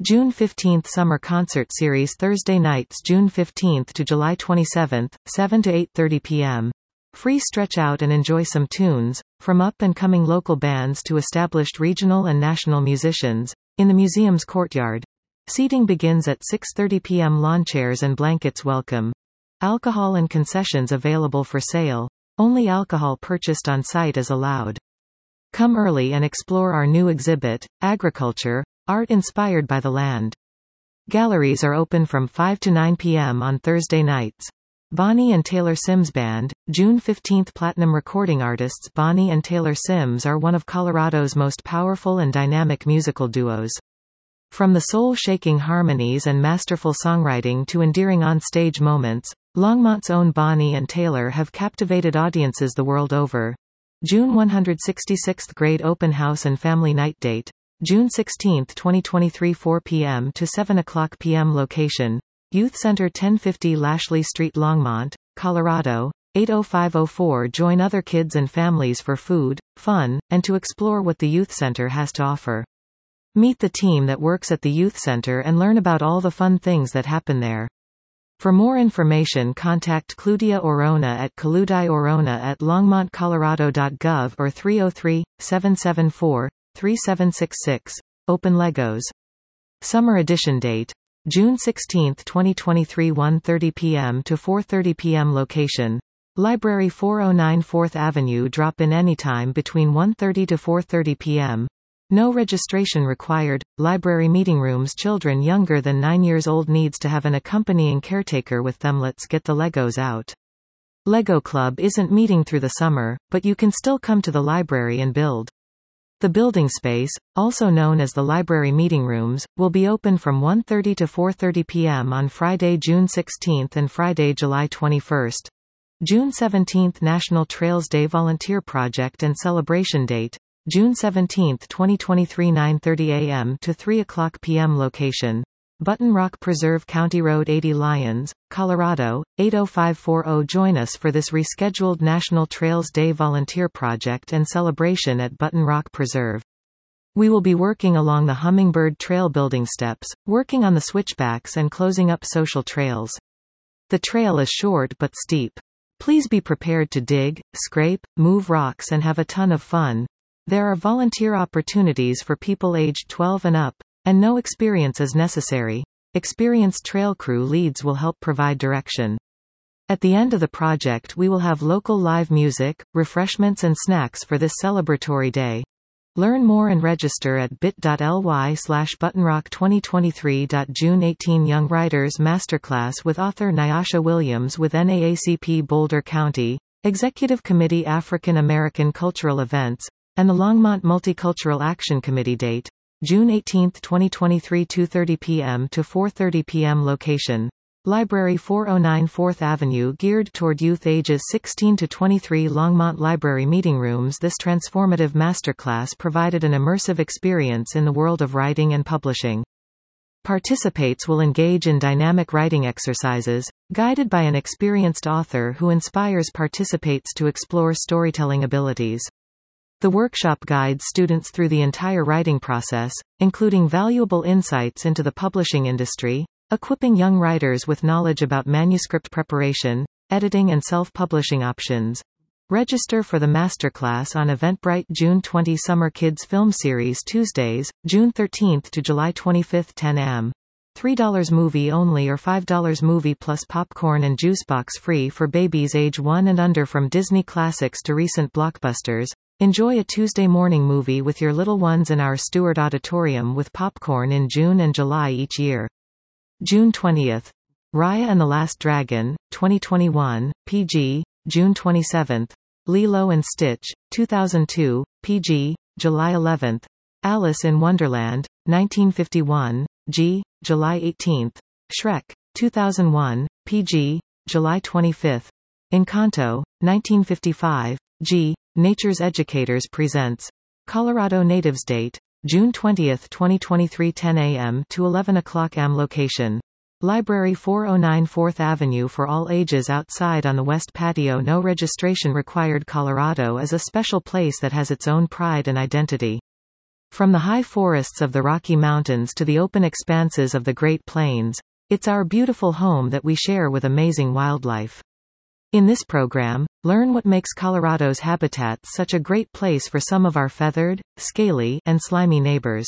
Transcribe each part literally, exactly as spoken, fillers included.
June fifteenth Summer Concert Series Thursday nights June fifteenth to July twenty-seventh, seven to eight thirty p m Free stretch out and enjoy some tunes, from up-and-coming local bands to established regional and national musicians, in the museum's courtyard. Seating begins at six thirty p m Lawn chairs and blankets welcome. Alcohol and concessions available for sale. Only alcohol purchased on site is allowed. Come early and explore our new exhibit, Agriculture, Art Inspired by the Land. Galleries are open from five to nine p m on Thursday nights. Bonnie and Taylor Sims Band, June fifteenth Platinum recording artists Bonnie and Taylor Sims are one of Colorado's most powerful and dynamic musical duos. From the soul-shaking harmonies and masterful songwriting to endearing on-stage moments, Longmont's own Bonnie and Taylor have captivated audiences the world over. June one hundred sixty-sixth Grade Open House and Family Night Date, June sixteenth twenty twenty-three four p m to seven o'clock p m Location, Youth Center ten fifty Lashley Street Longmont, Colorado, eight oh five oh four Join other kids and families for food, fun, and to explore what the Youth Center has to offer. Meet the team that works at the Youth Center and learn about all the fun things that happen there. For more information contact Claudia Orona at claudiaorona at longmont colorado dot gov or three oh three, seven seven four, three seven six six. Open Legos. Summer Edition date, June sixteenth twenty twenty-three one thirty p m to four thirty p m Location, Library four oh nine fourth Avenue Drop in anytime between one thirty to four thirty p m No registration required. Library meeting rooms. Children younger than nine years old needs to have an accompanying caretaker with them. Let's get the Legos out. Lego Club isn't meeting through the summer, but you can still come to the library and build. The building space, also known as the library meeting rooms, will be open from one thirty to four thirty p m on Friday, June sixteenth and Friday, July twenty-first. June seventeenth National Trails Day Volunteer Project and Celebration date, June seventeenth twenty twenty-three nine thirty a m to three o'clock p m Location, Button Rock Preserve County Road eighty Lyons, Colorado, eight oh five four oh Join us for this rescheduled National Trails Day Volunteer Project and Celebration at Button Rock Preserve. We will be working along the Hummingbird Trail building steps, working on the switchbacks and closing up social trails. The trail is short but steep. Please be prepared to dig, scrape, move rocks and have a ton of fun. There are volunteer opportunities for people aged twelve and up, and no experience is necessary. Experienced trail crew leads will help provide direction. At the end of the project we will have local live music, refreshments and snacks for this celebratory day. Learn more and register at bit.ly slash buttonrock twenty twenty-three. June eighteenth Young Writers Masterclass with author Nyasha Williams with N double A C P Boulder County, Executive Committee African American Cultural Events, and the Longmont Multicultural Action Committee date, June eighteenth twenty twenty-three two thirty p m to four thirty p m Location, Library four oh nine fourth Avenue geared toward youth ages sixteen to twenty-three Longmont Library Meeting Rooms. This transformative masterclass provided an immersive experience in the world of writing and publishing. Participates will engage in dynamic writing exercises, guided by an experienced author who inspires participates to explore storytelling abilities. The workshop guides students through the entire writing process, including valuable insights into the publishing industry, equipping young writers with knowledge about manuscript preparation, editing and self-publishing options. Register for the masterclass on Eventbrite. June twentieth Summer Kids Film Series Tuesdays, June thirteenth to July twenty-fifth ten a m three dollars movie only or five dollars movie plus popcorn and juice box free for babies age one and under. From Disney classics to recent blockbusters, enjoy a Tuesday morning movie with your little ones in our Stewart Auditorium with popcorn in June and July each year. June twentieth. Raya and the Last Dragon, twenty twenty-one, P G, June twenty-seventh. Lilo and Stitch, two thousand two, P G, July eleventh. Alice in Wonderland, nineteen fifty-one, G, July eighteenth. Shrek, two thousand one, P G, July twenty-fifth. Encanto, nineteen fifty-five, G, Nature's Educators presents Colorado Natives date, June twentieth twenty twenty-three ten a m to eleven o'clock a m Location, Library four oh nine fourth Avenue for all ages outside on the west patio. No registration required. Colorado is a special place that has its own pride and identity. From the high forests of the Rocky Mountains to the open expanses of the Great Plains, it's our beautiful home that we share with amazing wildlife. In this program, learn what makes Colorado's habitats such a great place for some of our feathered, scaly, and slimy neighbors.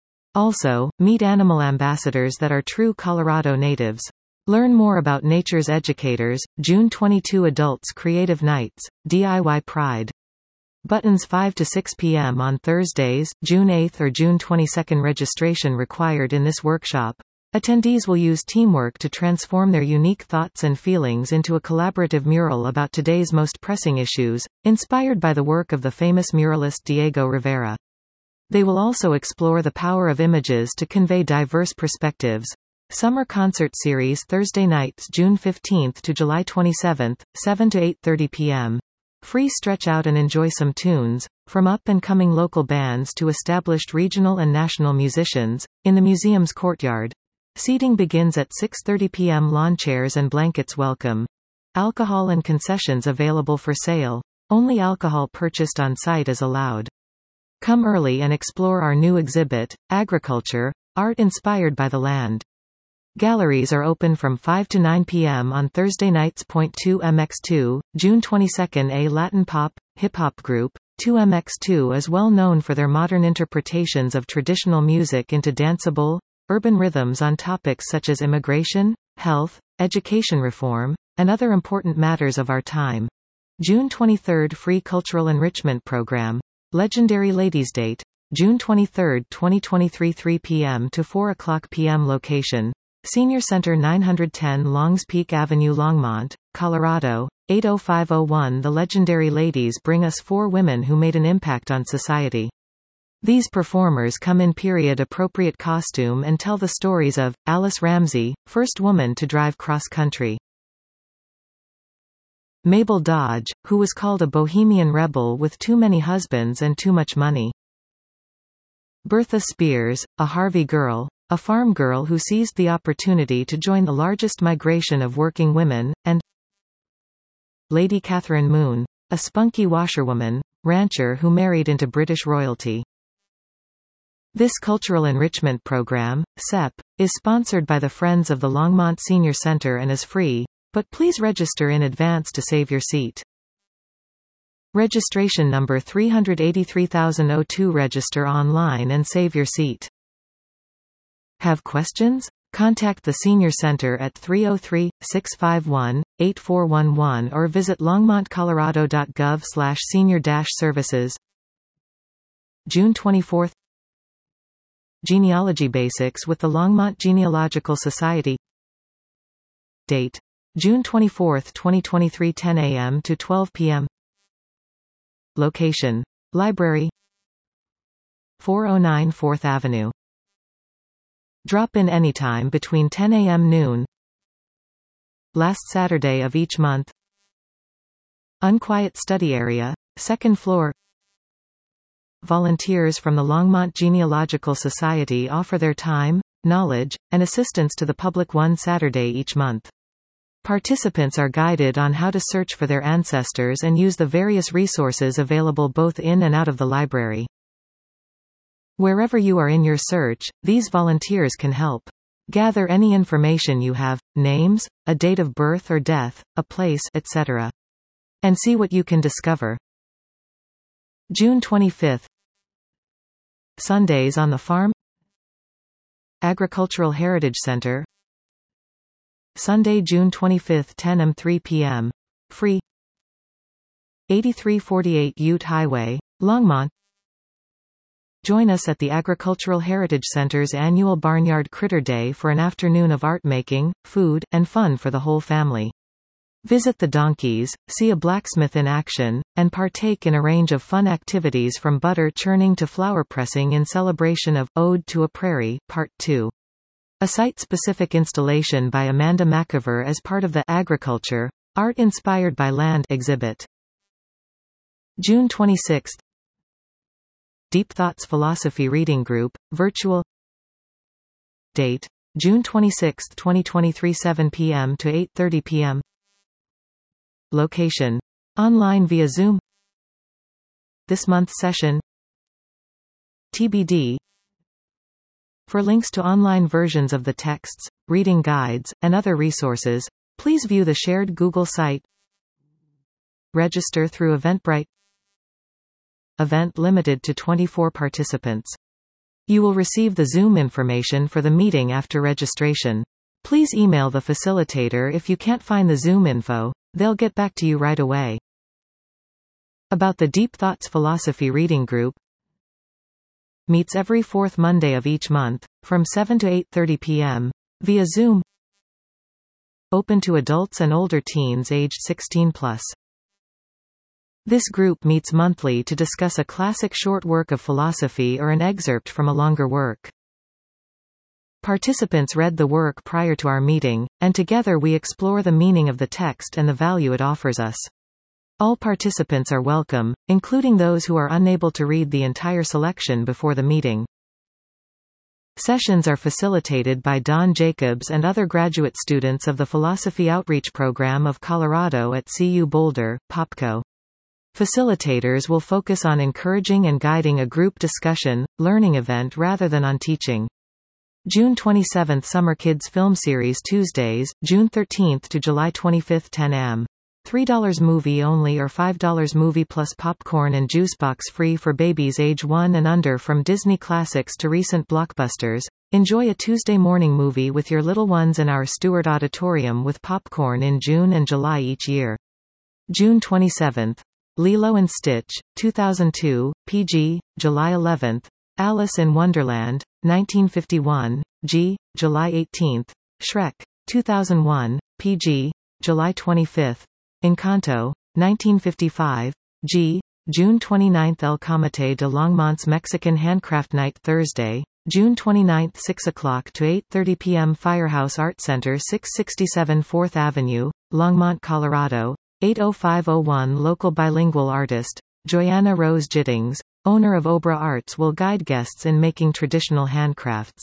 Also, meet animal ambassadors that are true Colorado natives. Learn more about Nature's Educators, June twenty-second Adults Creative Nights, D I Y Pride. Buttons five to six p m on Thursdays, June eighth or June twenty-second. Registration required in this workshop. Attendees will use teamwork to transform their unique thoughts and feelings into a collaborative mural about today's most pressing issues, inspired by the work of the famous muralist Diego Rivera. They will also explore the power of images to convey diverse perspectives. Summer Concert Series Thursday nights June fifteenth to July twenty-seventh, seven to eight thirty p m Free stretch out and enjoy some tunes, from up-and-coming local bands to established regional and national musicians, in the museum's courtyard. Seating begins at six thirty p m Lawn chairs and blankets welcome. Alcohol and concessions available for sale. Only alcohol purchased on site is allowed. Come early and explore our new exhibit, Agriculture, Art Inspired by the Land. Galleries are open from five to nine p m on Thursday nights. Point two M X two, June twenty-second. A Latin pop, hip-hop group, two M X two is well known for their modern interpretations of traditional music into danceable, urban rhythms on topics such as immigration, health, education reform, and other important matters of our time. June twenty-third. Free Cultural Enrichment Program. Legendary Ladies Date. June twenty-third, twenty twenty-three. three p m to four o'clock p m Location: Senior Center nine ten Longs Peak Avenue, Longmont, Colorado, eight oh five oh one. The legendary ladies bring us four women who made an impact on society. These performers come in period-appropriate costume and tell the stories of Alice Ramsey, first woman to drive cross-country; Mabel Dodge, who was called a bohemian rebel with too many husbands and too much money; Bertha Spears, a Harvey girl, a farm girl who seized the opportunity to join the largest migration of working women; and Lady Catherine Moon, a spunky washerwoman, rancher who married into British royalty. This cultural enrichment program, S E P, is sponsored by the Friends of the Longmont Senior Center and is free, but please register in advance to save your seat. Registration number three hundred eighty-three thousand two. Register online and save your seat. Have questions? Contact the Senior Center at three oh three, six five one, eight four one one or visit longmont colorado dot gov slash senior dash services. June twenty-fourth. Genealogy Basics with the Longmont Genealogical Society. Date: June twenty-fourth, twenty twenty-three, ten a m to twelve p m Location: Library, four oh nine fourth Avenue. Drop in anytime between ten a m noon. Last Saturday of each month. Unquiet Study Area, second floor. Volunteers from the Longmont Genealogical Society offer their time, knowledge, and assistance to the public one Saturday each month. Participants are guided on how to search for their ancestors and use the various resources available both in and out of the library. Wherever you are in your search, these volunteers can help. Gather any information you have, names, a date of birth or death, a place, et cetera, and see what you can discover. June twenty-fifth. Sundays on the Farm. Agricultural Heritage Center. Sunday, June twenty-fifth, ten a m three p m Free. eighty-three forty-eight Ute Highway, Longmont. Join us at the Agricultural Heritage Center's annual Barnyard Critter Day for an afternoon of art making, food, and fun for the whole family. Visit the donkeys, see a blacksmith in action, and partake in a range of fun activities from butter churning to flower pressing in celebration of Ode to a Prairie, Part two. A site-specific installation by Amanda McIver as part of the Agriculture, Art Inspired by Land exhibit. June twenty-sixth. Deep Thoughts Philosophy Reading Group, virtual. Date: June twenty-sixth, twenty twenty-three, seven p m to eight thirty p m Location: online via Zoom. This month's session: T B D. For links to online versions of the texts, reading guides, and other resources, please view the shared Google site. Register through Eventbrite. Event limited to twenty-four participants. You will receive the Zoom information for the meeting after registration. Please email the facilitator if you can't find the Zoom info. They'll get back to you right away. About the Deep Thoughts Philosophy Reading Group. Meets every fourth Monday of each month, from seven to eight thirty p m, via Zoom. Open to adults and older teens aged sixteen plus. This group meets monthly to discuss a classic short work of philosophy or an excerpt from a longer work. Participants read the work prior to our meeting, and together we explore the meaning of the text and the value it offers us. All participants are welcome, including those who are unable to read the entire selection before the meeting. Sessions are facilitated by Don Jacobs and other graduate students of the Philosophy Outreach Program of Colorado at C U Boulder, POPCO. Facilitators will focus on encouraging and guiding a group discussion, learning event rather than on teaching. June twenty-seventh Summer Kids Film Series Tuesdays, June thirteenth to July twenty-fifth ten a m three dollars movie only or five dollars movie plus popcorn and juice box free for babies age one and under. From Disney classics to recent blockbusters, enjoy a Tuesday morning movie with your little ones in our Stewart Auditorium with popcorn in June and July each year. June twenty-seventh. Lilo and Stitch, two thousand two, P G, July eleventh. Alice in Wonderland, nineteen fifty-one, G, July eighteenth. Shrek, two thousand one, P G, July twenty-fifth. Encanto, nineteen fifty-five, G, June twenty-ninth. El Comité de Longmont's Mexican Handcraft Night Thursday, June twenty-ninth six o'clock to eight thirty p m Firehouse Art Center six sixty-seven fourth Avenue, Longmont, Colorado, eight oh five oh one. Local bilingual artist, Joyanna Rose Giddings, owner of Obra Arts, will guide guests in making traditional handcrafts.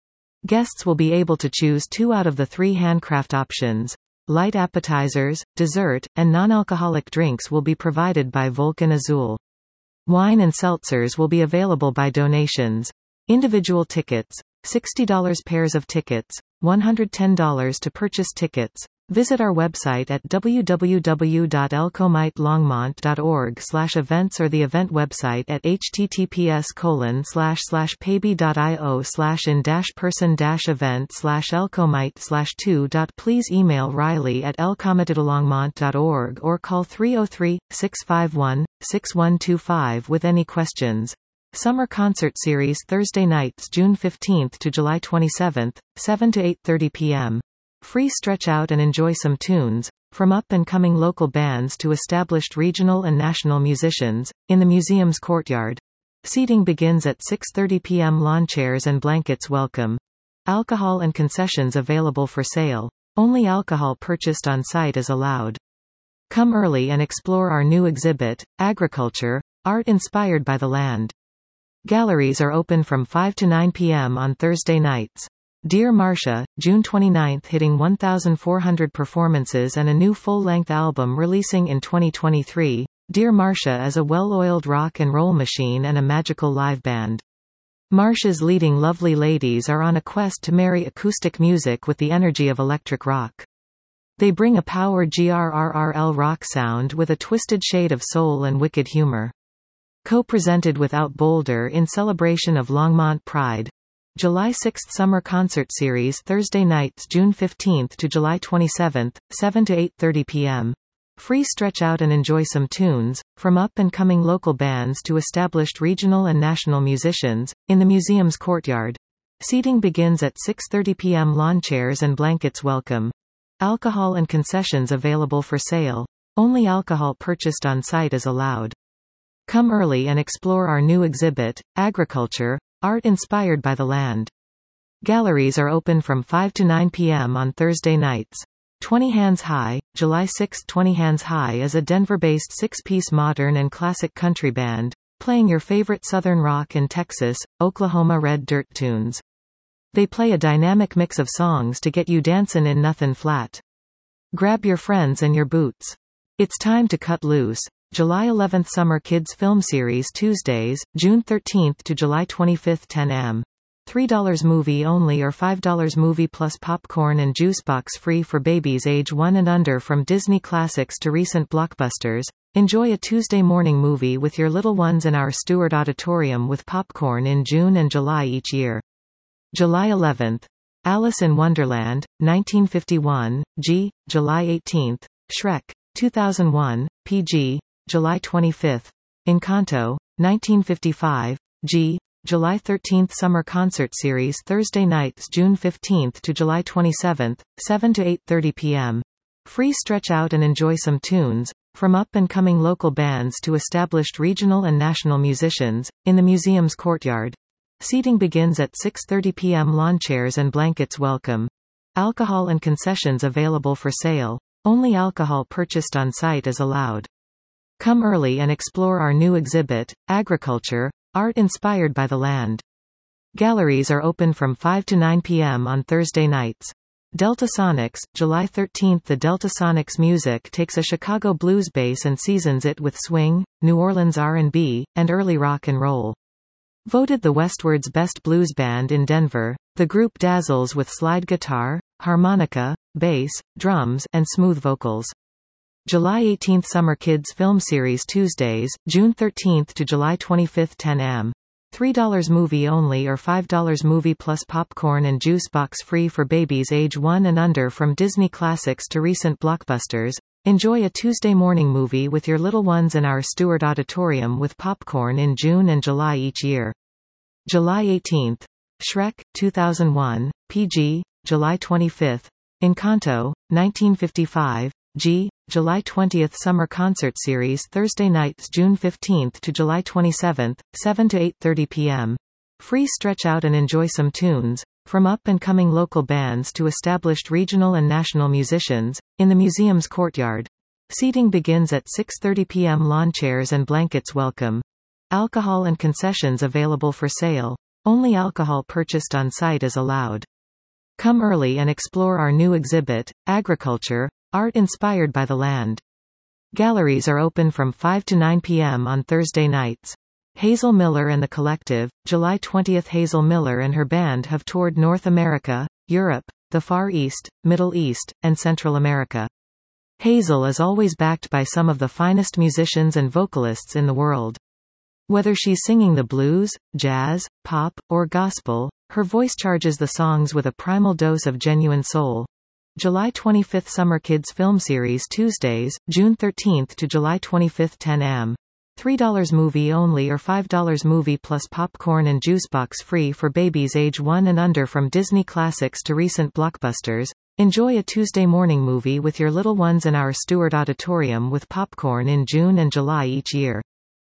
Guests will be able to choose two out of the three handcraft options. Light appetizers, dessert, and non-alcoholic drinks will be provided by Vulcan Azul. Wine and seltzers will be available by donations. Individual tickets, sixty dollars. Pairs of tickets, one hundred ten dollars to purchase tickets. Visit our website at w w w dot el comite longmont dot org slash events or the event website at h t t p s colon slash slash paybe dot i o slash in dash person dash event slash elcomite slash two. Please email Riley at elcomitetolongmont dot org or call three oh three, six five one, six one two five with any questions. Summer Concert Series Thursday nights June fifteenth to July twenty-seventh, seven to eight thirty p m Free stretch out and enjoy some tunes, from up-and-coming local bands to established regional and national musicians, in the museum's courtyard. Seating begins at six thirty p m Lawn chairs and blankets welcome. Alcohol and concessions available for sale. Only alcohol purchased on site is allowed. Come early and explore our new exhibit, Agriculture, Art Inspired by the Land. Galleries are open from five to nine p m on Thursday nights. Dear Marcia, June twenty-ninth hitting one thousand four hundred performances and a new full-length album releasing in twenty twenty-three. Dear Marcia is a well-oiled rock and roll machine and a magical live band. Marcia's leading lovely ladies are on a quest to marry acoustic music with the energy of electric rock. They bring a power grrrl rock sound with a twisted shade of soul and wicked humor. Co-presented with Out Boulder in celebration of Longmont Pride. July sixth Summer Concert Series Thursday nights June fifteenth to July twenty-seventh, seven to eight thirty p m Free stretch out and enjoy some tunes, from up-and-coming local bands to established regional and national musicians, in the museum's courtyard. Seating begins at six thirty p m Lawn chairs and blankets welcome. Alcohol and concessions available for sale. Only alcohol purchased on site is allowed. Come early and explore our new exhibit, Agriculture, Art Inspired by the Land. Galleries are open from five to nine p m on Thursday nights. twenty Hands High, July sixth. twenty Hands High is a Denver-based six-piece modern and classic country band, playing your favorite Southern rock and Texas, Oklahoma red dirt tunes. They play a dynamic mix of songs to get you dancin' in nothin' flat. Grab your friends and your boots. It's time to cut loose. July eleventh Summer Kids Film Series Tuesdays, June thirteenth to July twenty-fifth ten a m three dollars movie only or five dollars movie plus popcorn and juice box free for babies age one and under. From Disney classics to recent blockbusters, enjoy a Tuesday morning movie with your little ones in our Stewart Auditorium with popcorn in June and July each year. July eleventh. Alice in Wonderland, nineteen fifty-one, G, July eighteenth. Shrek, two thousand one, P G, July twenty-fifth. Encanto, nineteen fifty-five, G, July thirteenth. Summer Concert Series Thursday nights June fifteenth to July twenty-seventh, seven to eight thirty p m Free stretch out and enjoy some tunes, from up-and-coming local bands to established regional and national musicians, in the museum's courtyard. Seating begins at six thirty p m Lawn chairs and blankets welcome. Alcohol and concessions available for sale. Only alcohol purchased on site is allowed. Come early and explore our new exhibit, Agriculture, Art Inspired by the Land. Galleries are open from five to nine p m on Thursday nights. Delta Sonics, July thirteenth. The Delta Sonics music takes a Chicago blues bass and seasons it with swing, New Orleans R and B, and early rock and roll. Voted the Westward's best blues band in Denver, the group dazzles with slide guitar, harmonica, bass, drums, and smooth vocals. July eighteenth Summer Kids Film Series Tuesdays, June thirteenth to July twenty-fifth ten a m three dollars movie only or five dollars movie plus popcorn and juice box free for babies age one and under. From Disney classics to recent blockbusters, enjoy a Tuesday morning movie with your little ones in our Stewart Auditorium with popcorn in June and July each year. July eighteenth. Shrek, two thousand one, P G, July twenty-fifth. Encanto, nineteen fifty-five, G, July twentieth. Summer Concert Series Thursday nights June fifteenth to July twenty-seventh, seven to eight thirty p m Free stretch out and enjoy some tunes, from up-and-coming local bands to established regional and national musicians, in the museum's courtyard. Seating begins at six thirty p m Lawn chairs and blankets welcome. Alcohol and concessions available for sale. Only alcohol purchased on site is allowed. Come early and explore our new exhibit, Agriculture, Art Inspired by the Land. Galleries are open from five to nine p m on Thursday nights. Hazel Miller and the Collective, July twentieth. Hazel Miller and her band have toured North America, Europe, the Far East, Middle East, and Central America. Hazel is always backed by some of the finest musicians and vocalists in the world. Whether she's singing the blues, jazz, pop, or gospel, her voice charges the songs with a primal dose of genuine soul. July twenty-fifth Summer Kids Film Series Tuesdays, June thirteenth to July twenty-fifth ten a m three dollars movie only or five dollars movie plus popcorn and juice box free for babies age one and under. From Disney classics to recent blockbusters, enjoy a Tuesday morning movie with your little ones in our Stewart Auditorium with popcorn in June and July each year.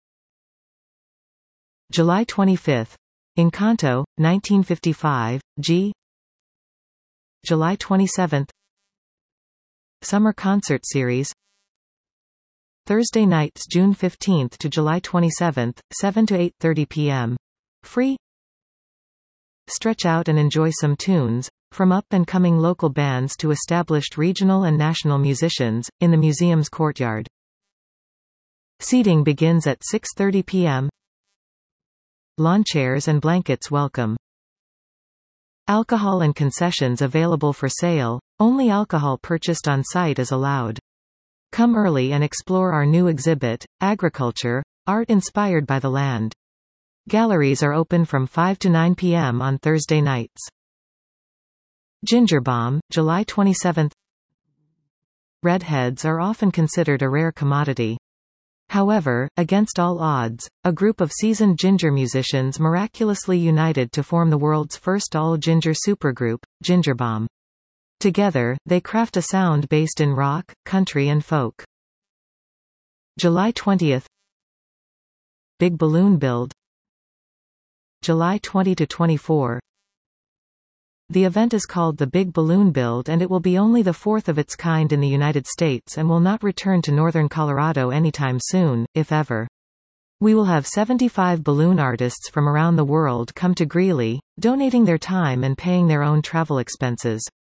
July twenty-fifth. Encanto, nineteen fifty-five, G. July twenty-seventh. Summer Concert Series Thursday nights June fifteenth to July twenty-seventh, seven to eight thirty p m Free. Stretch out and enjoy some tunes, from up-and-coming local bands to established regional and national musicians, in the museum's courtyard. Seating begins at six thirty p m Lawn chairs and blankets welcome. Alcohol and concessions available for sale. Only alcohol purchased on site is allowed. Come early and explore our new exhibit, Agriculture, Art Inspired by the Land. Galleries are open from five to nine p m on Thursday nights. Ginger Bomb, July twenty-seventh. Redheads are often considered a rare commodity. However, against all odds, a group of seasoned ginger musicians miraculously united to form the world's first all-ginger supergroup, Ginger Bomb. Together, they craft a sound based in rock, country and folk. July twentieth. Big Balloon Build. July twentieth to twenty-fourth. The event is called the Big Balloon Build and it will be only the fourth of its kind in the United States and will not return to northern Colorado anytime soon, if ever. We will have seventy-five balloon artists from around the world come to Greeley, donating their time and paying their own travel expenses.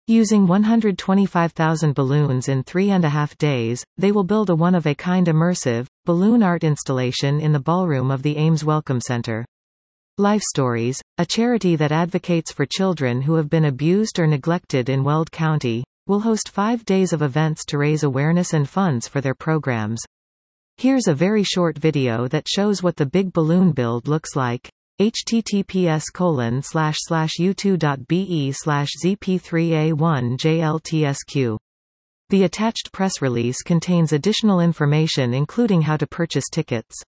Using one hundred twenty-five thousand balloons in three and a half days, they will build a one-of-a-kind immersive, balloon art installation in the ballroom of the Ames Welcome Center. Life Stories, a charity that advocates for children who have been abused or neglected in Weld County, will host five days of events to raise awareness and funds for their programs. Here's a very short video that shows what the big balloon build looks like. https colon slash slash u2.be slash zp3a1jltsq. The attached press release contains additional information including how to purchase tickets.